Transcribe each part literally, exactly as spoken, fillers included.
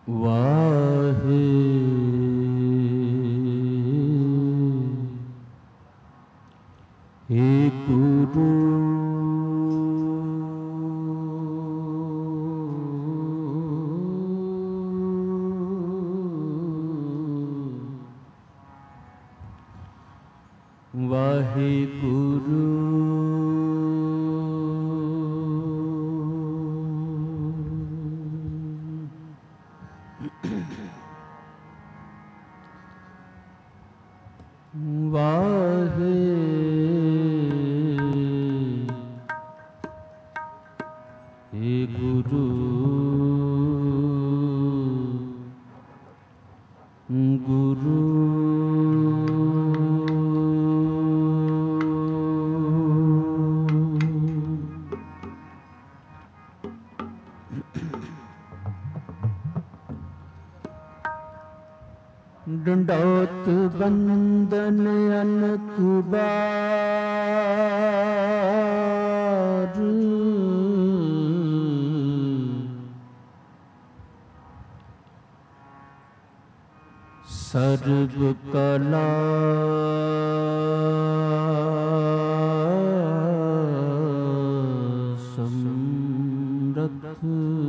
वाहे हे गुरु वाहे गुरु वाहे हे गुरु गुरु दंडोत बंदन अनक बार सर्व कला समरथ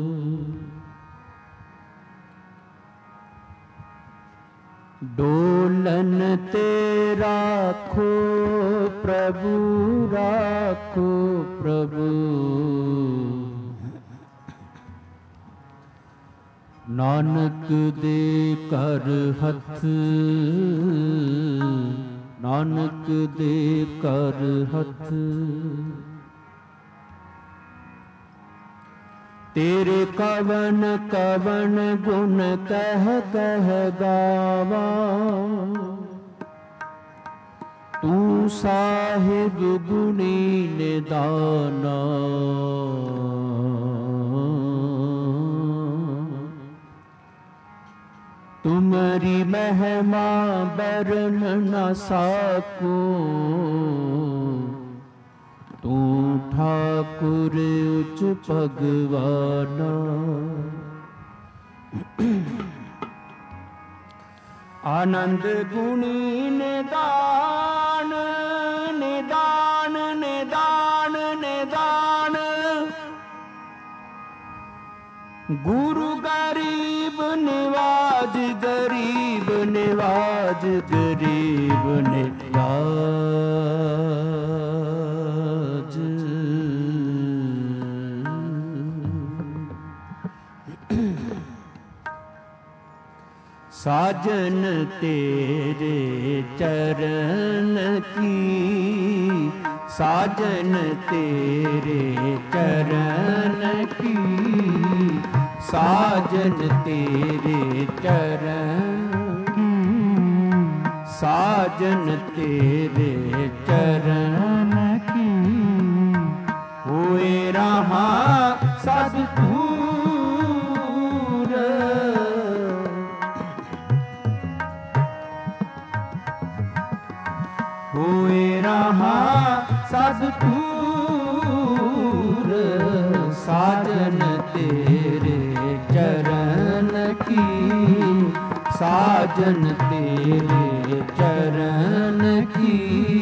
डोलन तेरा राखो प्रभु राखो प्रभु नानक दे कर हथ नानक दे कर हथ तेरे कवन कवन गुण कह कह गावा तू साहिब गुणी निदाना तुम्हारी महिमा बरन न साको तू ठाकुर उच्च भगवाना आनंद गुणी निदान निदान निदान निदान गुरु गरीब निवाज गरीब निवाज गरीब निवाज साजन तेरे चरण की साजन तेरे चरण की साजन तेरे चरण की साजन तेरे चरण की होए रहा सद्गुर होए रहा सद्गुर साजन तेरे चरण की साजन तेरे चरण की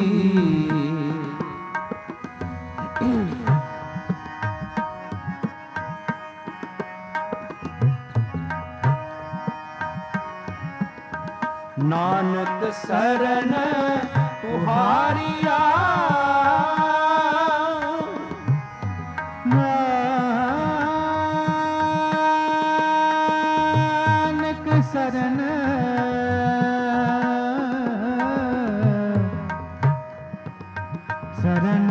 नानक शरण तुहारिया नानक शरण शरण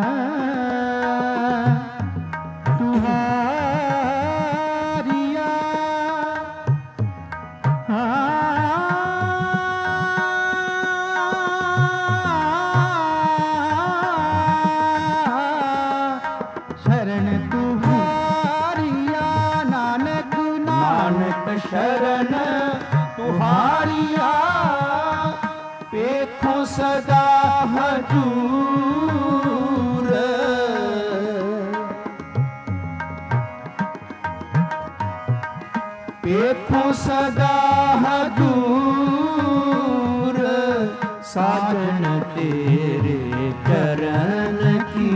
तुहारिया शरण तुहारिया पेखो सदा हजूर पेखो सदा हजूर साजन तेरे चरण की,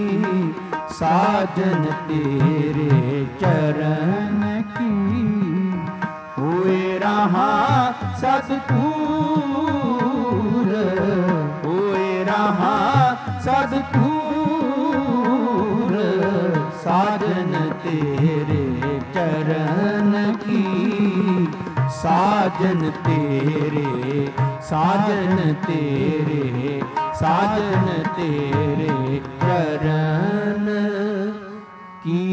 साजन तेरे चरण की। हुए रहा सदपूर, हुए रहा सदपूर साजन तेरे चरण की, साजन तेरे, साजन तेरे, साजन तेरे चरण की,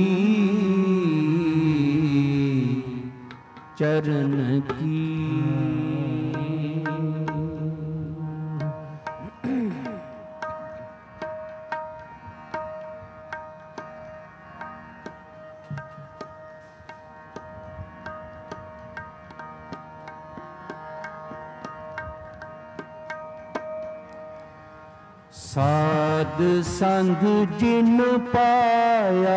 चरण की। साध संग जिन पाया,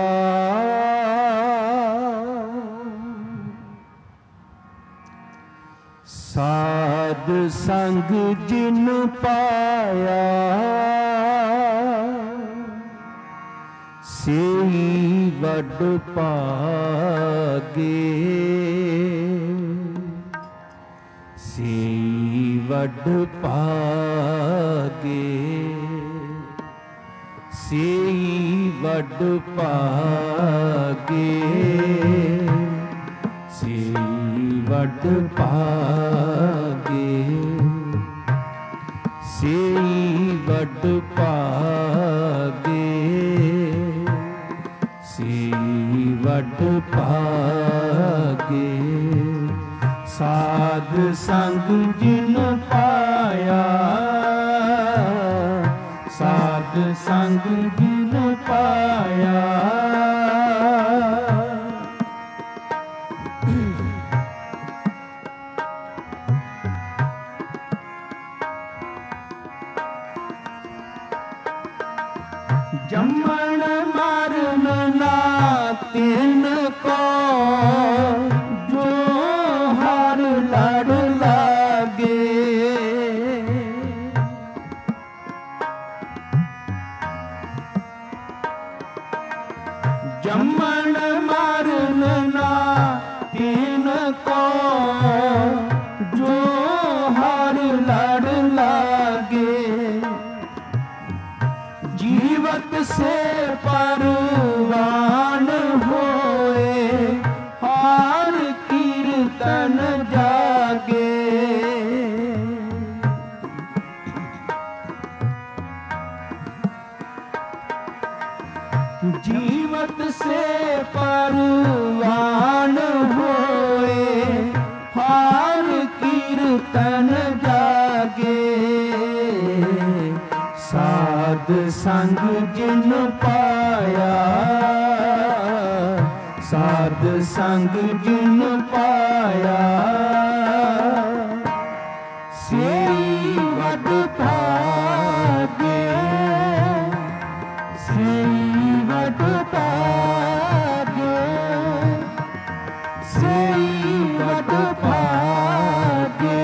साध संग जिन पाया, सेई वड पागे, सेई वड पागे, सेई वड पागे, सेई वड पागे, सेई वड पागे, सेई वड पागे। साध संग जिन पाया, साध संग जिन पाया, जमन मरण ना तिन को, जो हर लड़ लागे, जमन मरण ना तिन को, जो हर लड़ लागे। जीवत से परवान होए, हार कीर्तन जागे। जीवत से परवान होए, हार कीर्तन जागे। साध संग जिन पाया, साध संग जिन पाया, सेई वड पागे, सेई वड पागे, सेई वड पागे,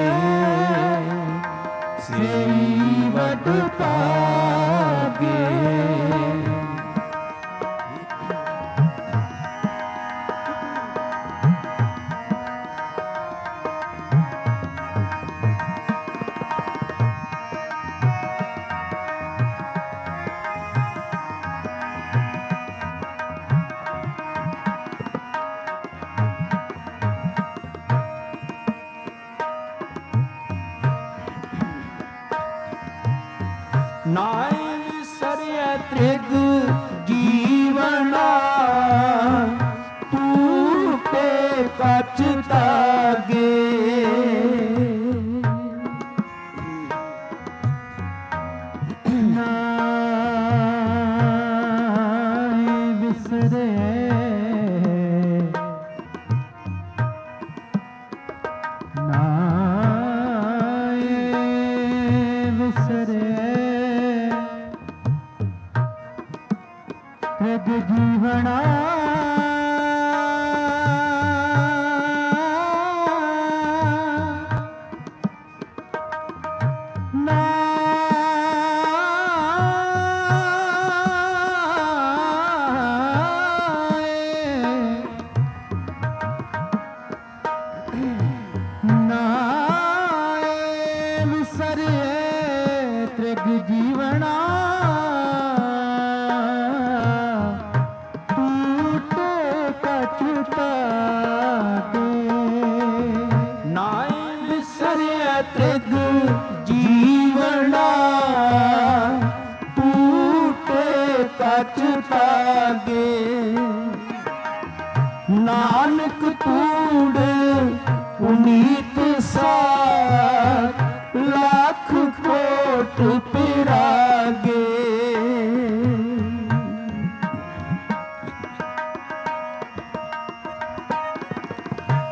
सेई वड पागे। नाई विसर्य त्रिग जीवना, तू पे पछतागे। नाई विसरे नाई विसरे त्रिग जीवना,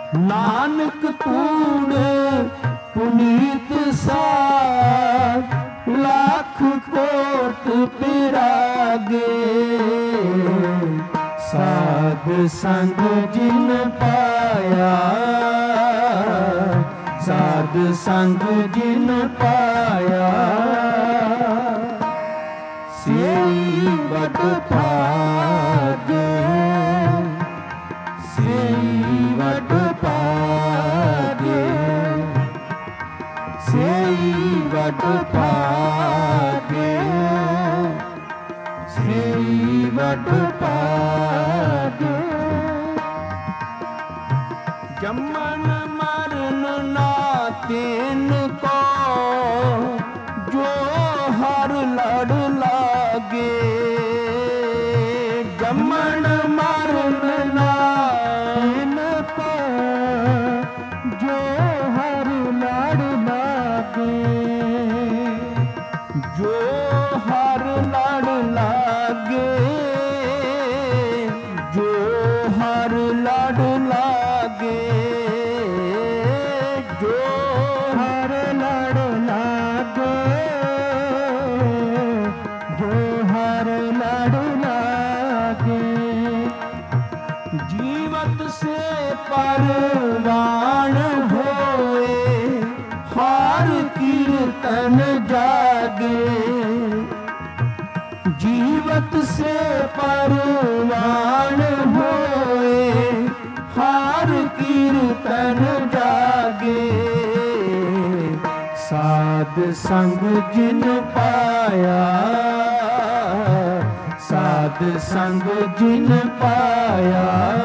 नानक तूड़ पुनीत सार लाख कोट पिरागे साध संग जिन पाया साध संग जिन पाया सेई बड़ भागे सेई बड़ भागे सेई बड़ भागे सेई बड़ भागे जमन मरण ना तीन को जो हर लड़ लागे जमन मरण ना तीन को जो हर लड़ लागे जो हर लड़ लागे जो हर लड़ लागे जो हर लड़ लागे जो हर लड़ लागे जीवत से परवान होए हार कीर्तन जागे जीवत से परवान होए हार कीर्तन जागे साध संग जिन पाया साध संग जिन पाया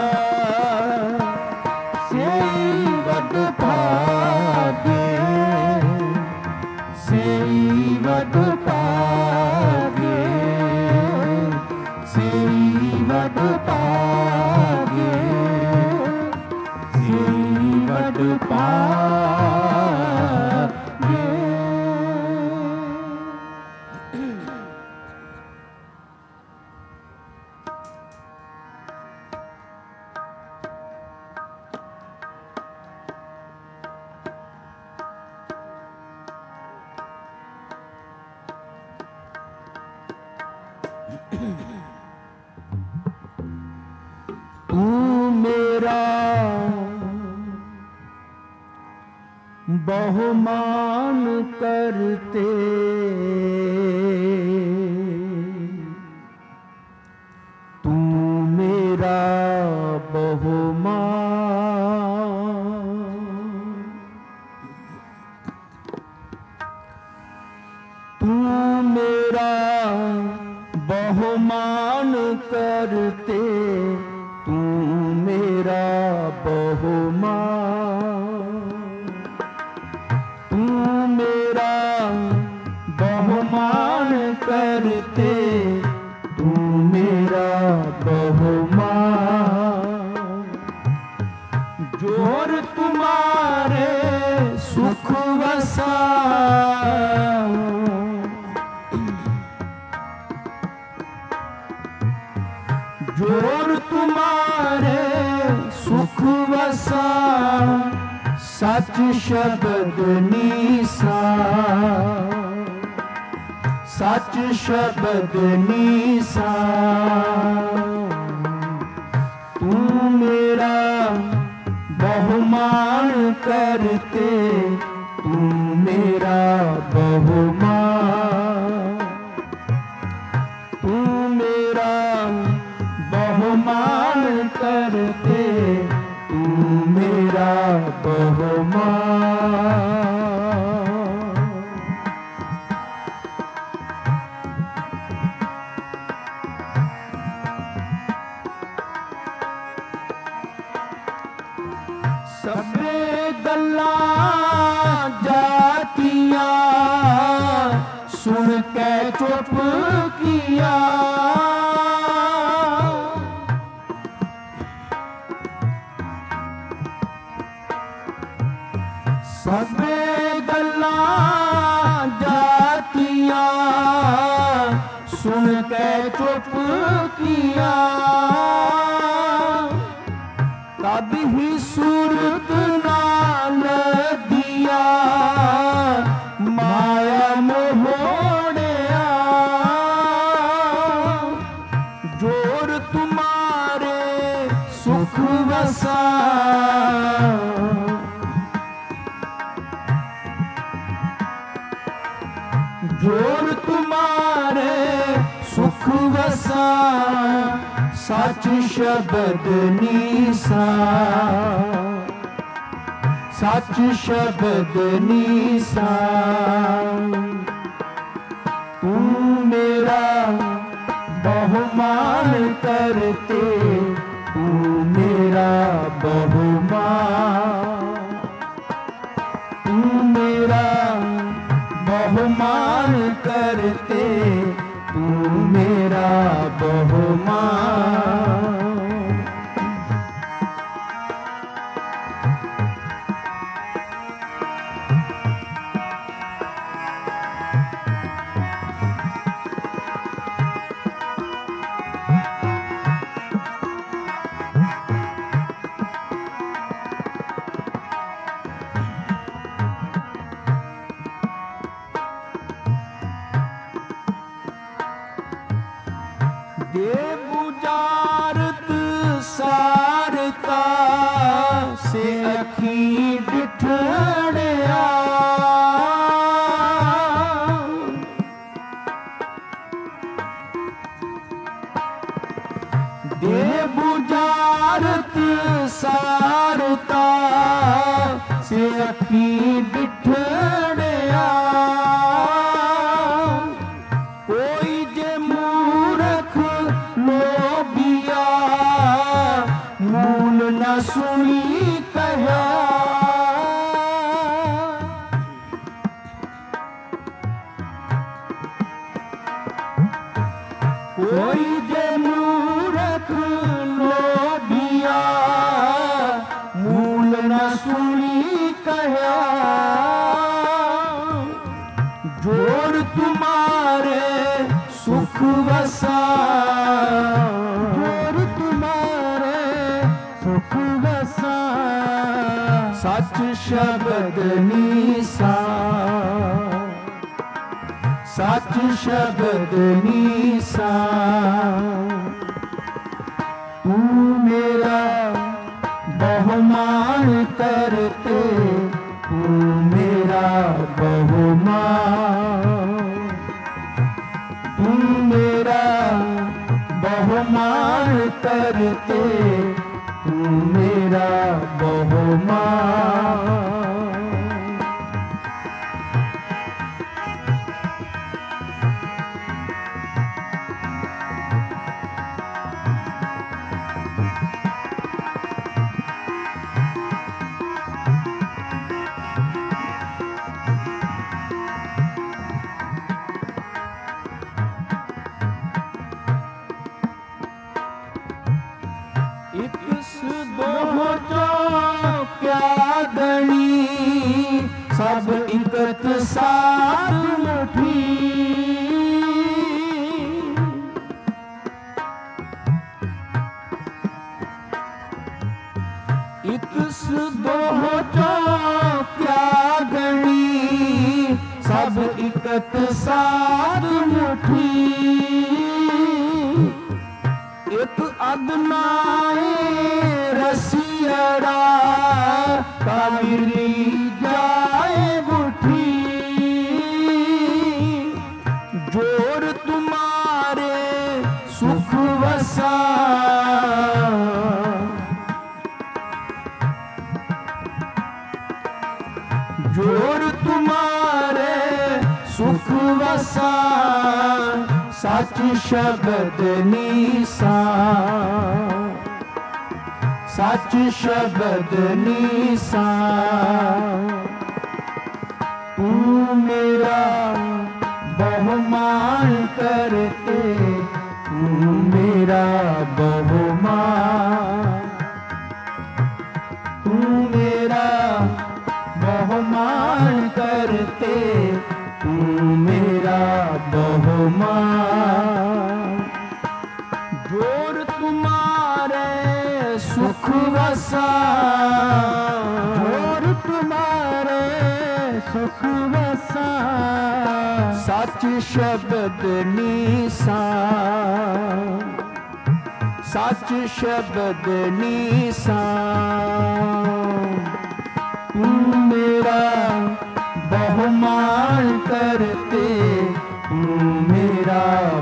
सेई बड़ भागे सेई बड़ भागे सेई बड़ भागे सेई बड़ भागे तू मेरा बहुमान करते तू मेरा बहुमान तू मेरा बहुमान करते तू मेरा बहुमान तू मेरा बहुमान करते तू मेरा बहुमान जोर तुम्हारे सुख वसा जोर तुम्हारे सुख वसा सच शब्द नीसा सच शब्द नीसा तू मेरा बहुमान करते तू मेरा बहुमान तू मेरा बहुमान करते तू मेरा बहुमान सबे गल्लां जातियां सुन के चुप किया सबे गल्लां जातियां सुन के चुप किया तब ही सूरत नाल दिया माया मोहड़िया जोर तुम्हारे सुख वसा जोर तुम्हारे सुख वसा सच शब्द नीसा सच शब्द नीसा तू मेरा बहुमान करते तू मेरा बहुमान तू मेरा बहुमान करते तू मेरा बहुमान दे बुजारत सारता से अखी डिठड़िया दे बुजारत सारता से अखी डिठड़िया कोई जे मूर्ख लोबिया मूल न सुनी कहा कोई जे मूर्ख लोबिया मूल न सुनी कहा जोर तुम्हारे सुख वसा जोर तुम्हारे सुख वसा सच शब्द नीसा सच शब्द नीसा तू मेरा बहुमान करते तू मेरा बहुमान तू मेरा बहुमान करते तू मेरा बहुमान इकस दो जो क्या गणी सब इकत साथ मुठी इकस दो जो क्या गणी सब इकत साथ मुठी एक अदनाए रसियरा काविरी जाए बुठी जोर तुम्हारे सुख वसा जोर तुम्हारे सुख वसा सच शब्द नीसा सच शब्द नीसा तू मेरा बहुमान करते तू मेरा बहुमान तू मेरा बहुमान करते तू मेरा बहुमान जोर तुम्हारे सुख वसा सच शब्द निशान, सच शब्द निशान। तू मेरा बहुमान करते, तू मेरा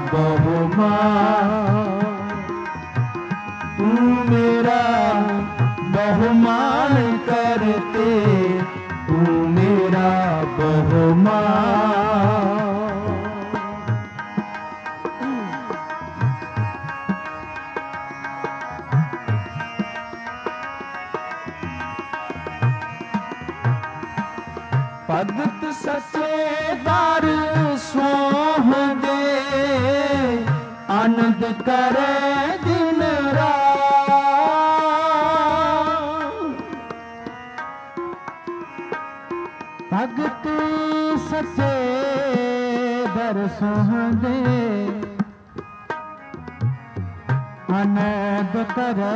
बहुमान, तू मेरा बहुमान करते, तू मेरा बहुमान। भगत सच्चे दर सोह दे, आनंद करे दिन रात। भगत सच्चे दर सोह दे, आनंद करे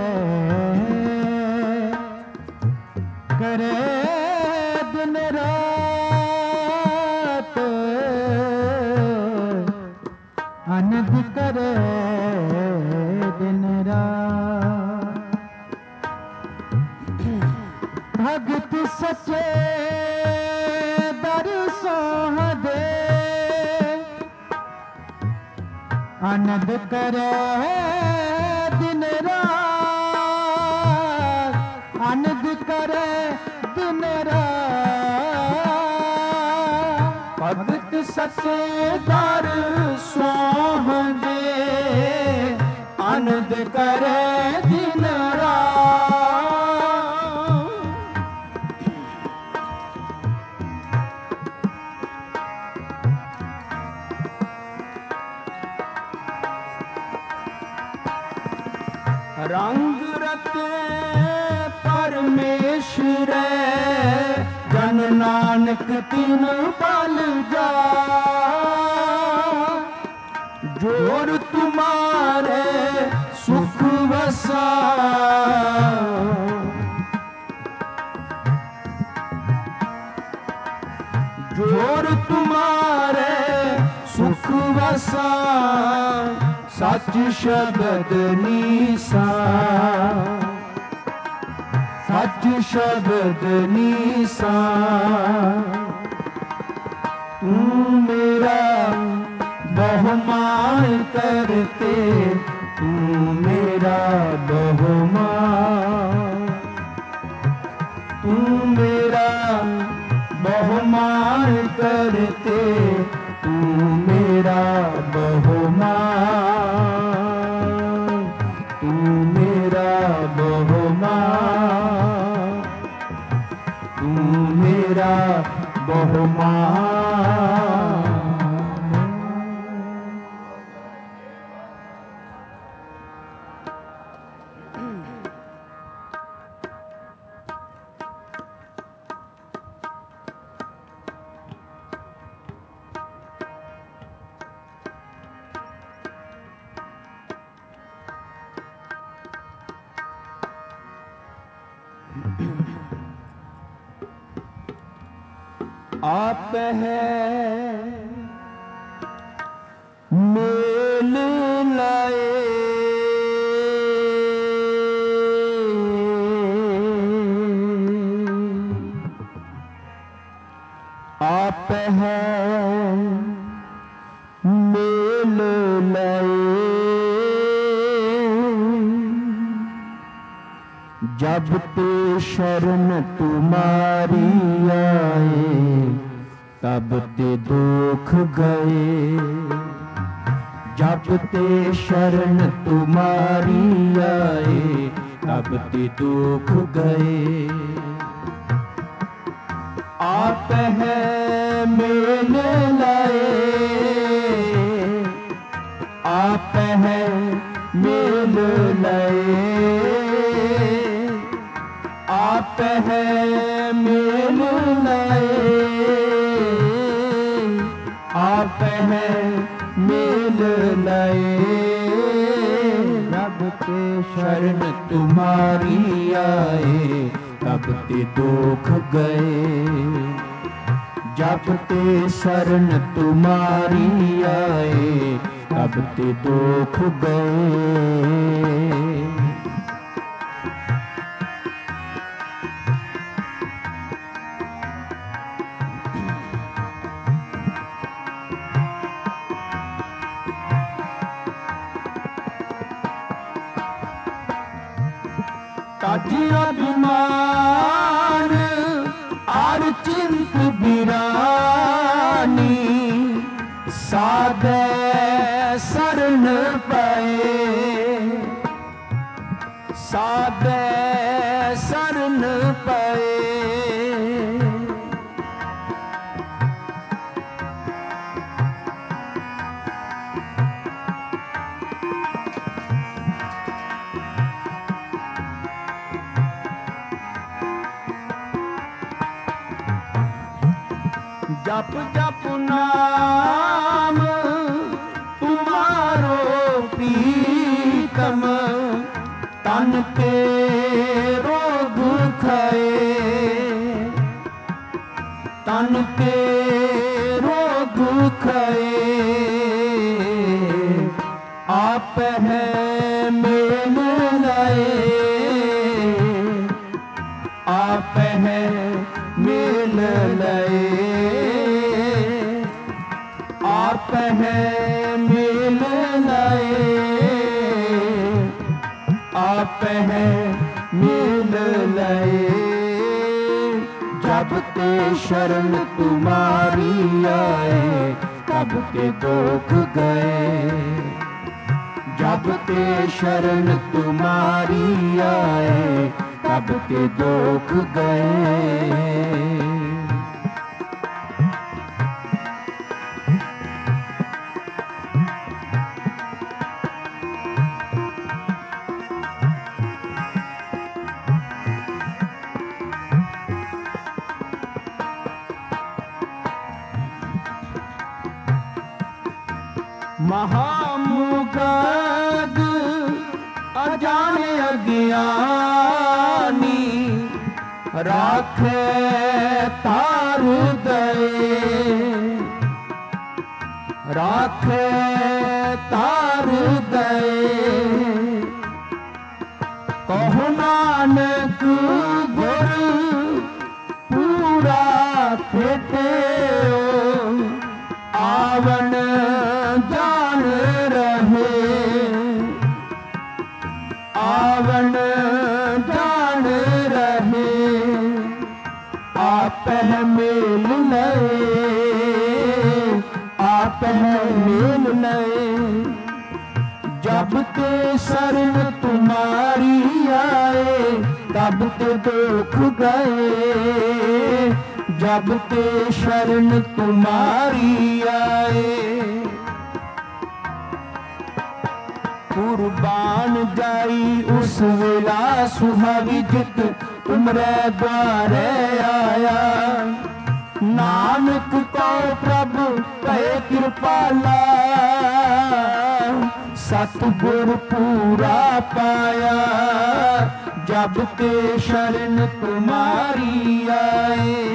करे दिन रात, आनंद करे दिन रात। भगत सच्चे दर सोह दे, आनंद करे दिन रात, आनंद करे दिन रात। भगत सच्चे दर सोह दे, आनंद करे दिन रात। रंग रते परमेश्वर, जन नानक तिन पल जा। जोर तुम्हारे सुख वसा, जोर तुम्हारे सुख वसा। सच शब्द निशान, सच शब्द निशान। तू मेरा बहुमान करते, तू मेरा बहुमान, तू मेरा बहुमान करते, तू मेरा बहुमान, तू मेरा बहुमान, तू मेरा बहुमान। आप है मेल लाए, आप है मेल लाए। जब ते शरण तुम्हारी आए, तब ते दुख गए। जब ते शरण तुम्हारी आए, तब ते दुख गए। आप है मेल लाए, आप है मेल लाए। आप है मेल लाए, आप है मेल लाए। जब ते शरण तुम्हारी आए, तब ते दुख गए। जब ते शरण तुम्हारी आए तब ते दुख गए। ताजी अभिमान आर चिंत बिरानी साधे शरण पाए, साधे शरण पाए। जप जप नाम तुम्हारो प्रीतम तन के रोग खाए, तन के रोग खाए। आप है मेल लाए, आप है मेल लाए, आप है मेल लाए, आप है मेल लाए। जब ते शरण तुम्हारी आए तब ते दुख गए, जब ते शरण तुम्हारी आए तब ते दुख गए। महामुगद अजाने अज्ञानी राखे तार दए, राखे तार दए। कहो नानक गुर पूरा फेटे आवन जान रहे, आवन जान रहे। आप है मेल नए, आप है मेल नए। जब ते शरण तुम्हारी आए तब ते दुख गए, जब ते शरण तुम्हारी आए। कुर्बान जाई उस वेला सुहावी जित तुमरे द्वारे आया। नानक को प्रभु पे कृपाला सतगुर पूरा पाया। जब ते शरण तुम्हारी आए,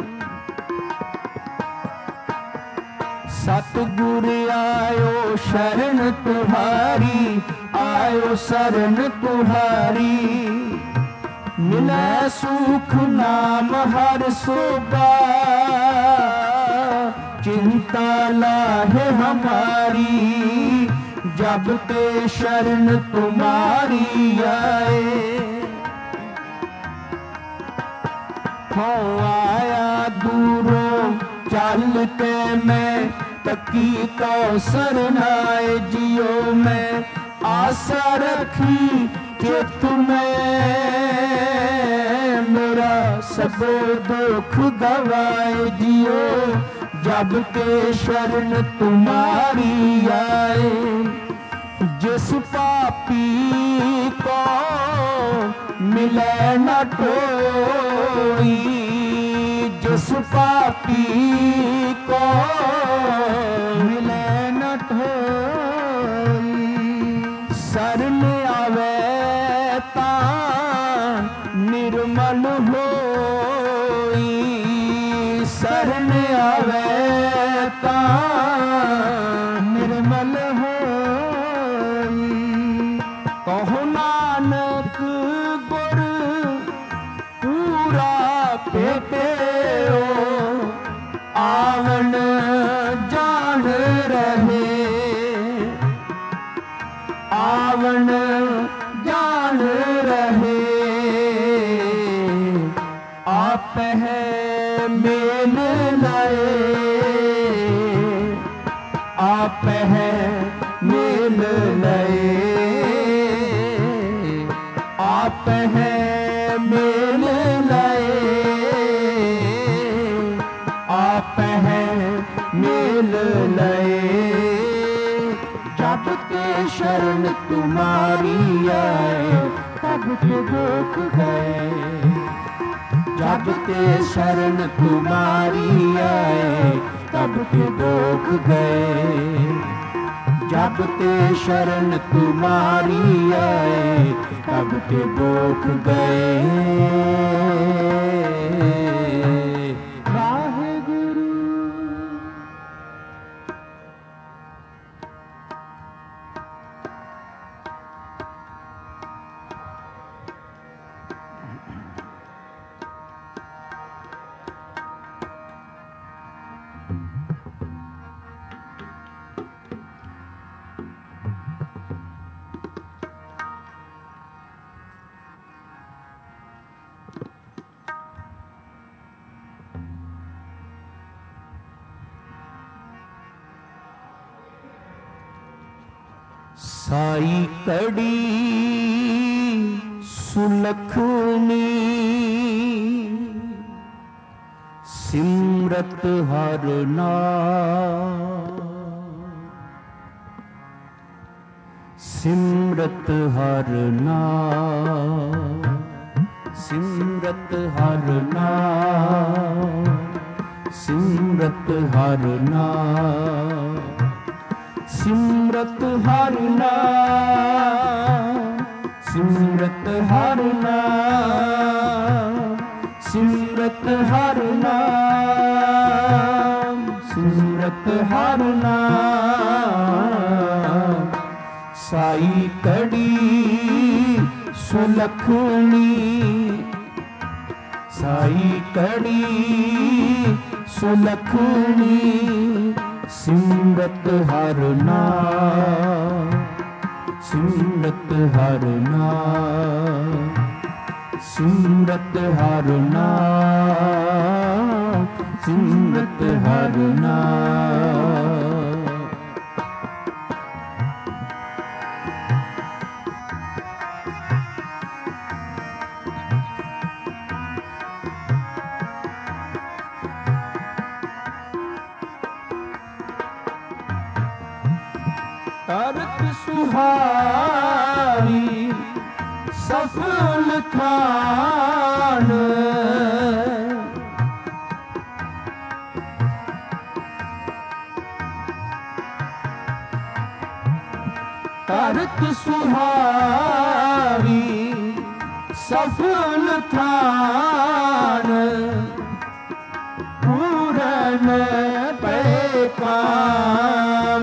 सतगुर आयो शरण तुम्हारी, आयो शरण तुम्हारी। मिले सुख नाम हर सोबा, चिंता लाहे हमारी। जब ते शरण तुम्हारी आए। हो आया दूरों चल के मैं तकी तो सरनाए जियो में। आशा रखी चित में मेरा सब दुख गवाए जियो। जब ते शरण तुम्हारी आए। जिस पापी को मिले न कोई, जिस पापी को मिले न कोई। शरण आवे ता निर्मल होई, शरण ਆਵੇ ਤਾਂ ਨਿਰਮਲ ਹੋਈ। ਕਹੋ ਨਾਨਕ ਗੁਰ ਪੂਰਾ ਭੇਟਿਓ ਆਵਣ ਜਾਣ ਰਹੇ। ਆਵਣ ਜਾਣ ਰਹੇ ਆਪਹਿ ਮੇਲ ਲਾਏ। ਆਪਹਿ ਮੇਲ ਲਏ। ਆਪਹਿ ਮੇਲ ਲਏ। ਆਪਹਿ ਮੇਲ ਲਏ। ਜਬ ਤੇ शरण तुम्हारी आए तब के दुख गए। जब ते शरण तुम्हारी आए तब के दुख गए। जब ते शरण तुम्हारी आए तब के दुख गए। साई कड़ी सुलखनी सिमरत हर नाम। सिमरत हर नाम। सिमरत हर नाम। सिमरत हर नाम। सिमरत हर नाम। सिमरत हर नाम। सिमरत हर नाम। सिमरत हर नाम। साई कड़ी सुलखनी। साई कड़ी सुलखनी सिमरत हर नाम। सिमरत हर नाम। सिमरत हर नाम। सिमरत हर नाम। तरत सुहारी सफल थान। तरत सुहारी सफल थान। पूरन पे काम।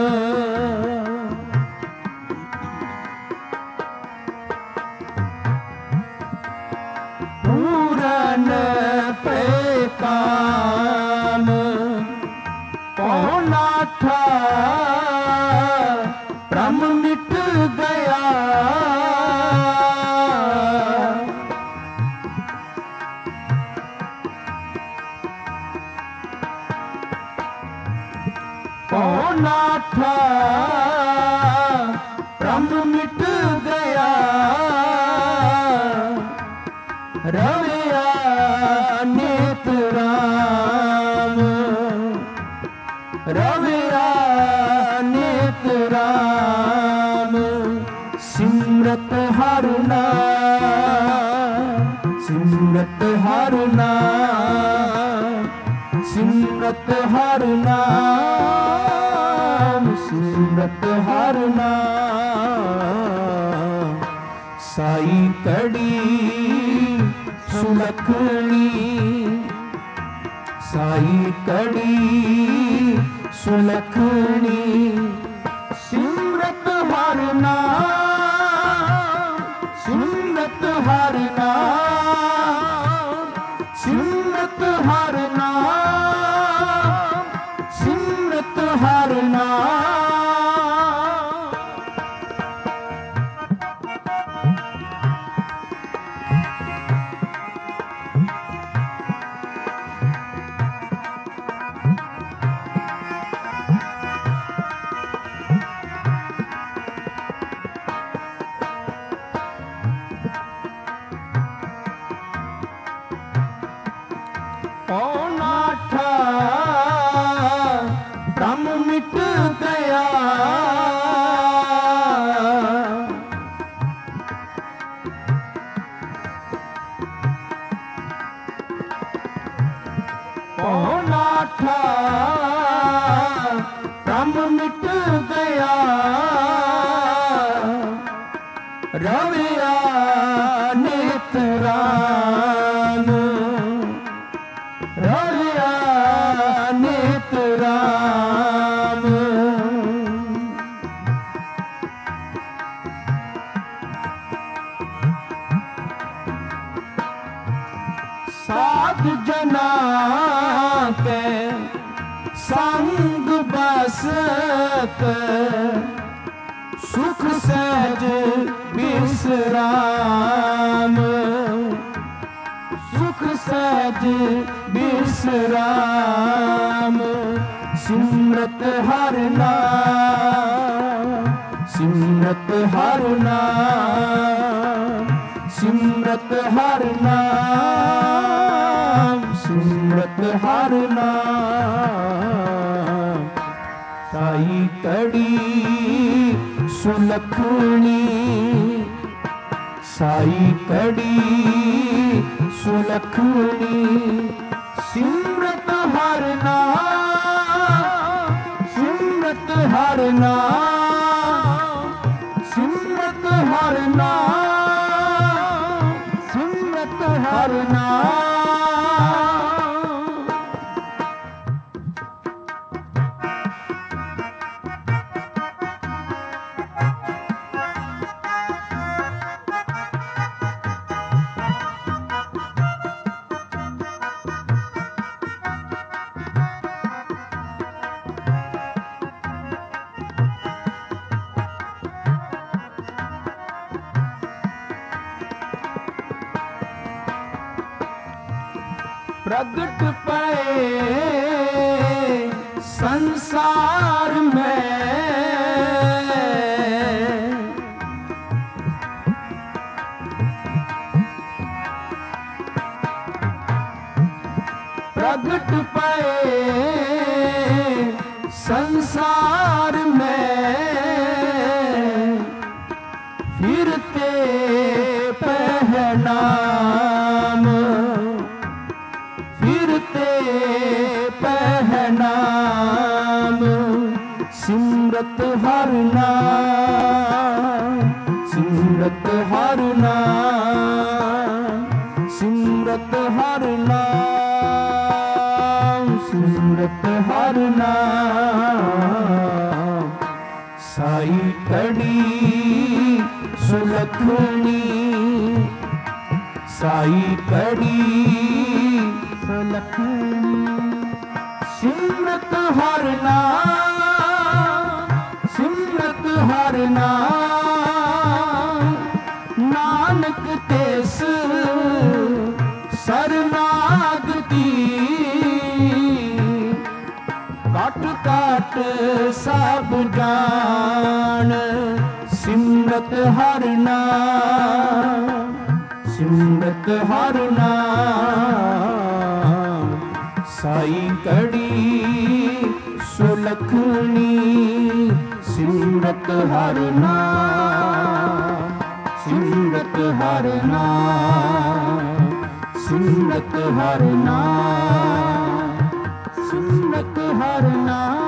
पे काम पौना था ब्रह्म मिट गया। पौना था ब्रह्म मिट गया। रविया नेत राम। रविया नेत राम। सिमरत हर नाम। सिमरत हर नाम। सिमरत हर नाम। सिमरत हर नाम। साई कड़ी सुलखनी साई कड़ी सुलखनी सिमरत हर नाम सिमरत हर नाम सिमरत हर नाम सिमरत हर नाम नाठा भ्रम मिट गया ओ नाठा भ्रम मिट गया रविया नेत्रान रविया नेत्राम साध जना के संग बसत सुख सहज विश्राम सुख सहज विश्राम सिमरत हर नाम सिमरत हर नाम सिमरत हर नाम सिमरत हर नाम साई कड़ी सुलखनी साई कड़ी सुलखनी सिमरत हर नाम सिमरत हर नाम सिमरत हर नाम सिमरत हर नाम प्रगट पाए संसार में प्रगट पाए संसार में फिरते पहनाम फिरते पहनाम सिमरत हर नाम सिमरत हर नाम सिमरत हर नाम सिमरत हर नाम साई कड़ी सुलखनी साई कड़ी सिमरत हर नाम सिमरत हर नाम नानक तेस शरणागति काट काट सब जान सिमरत हर नाम सिमरत हर नाम साई कड़ी सुलखनी सिमरत हर नाम सिमरत हर नाम सिमरत हर नाम सिमरत हर नाम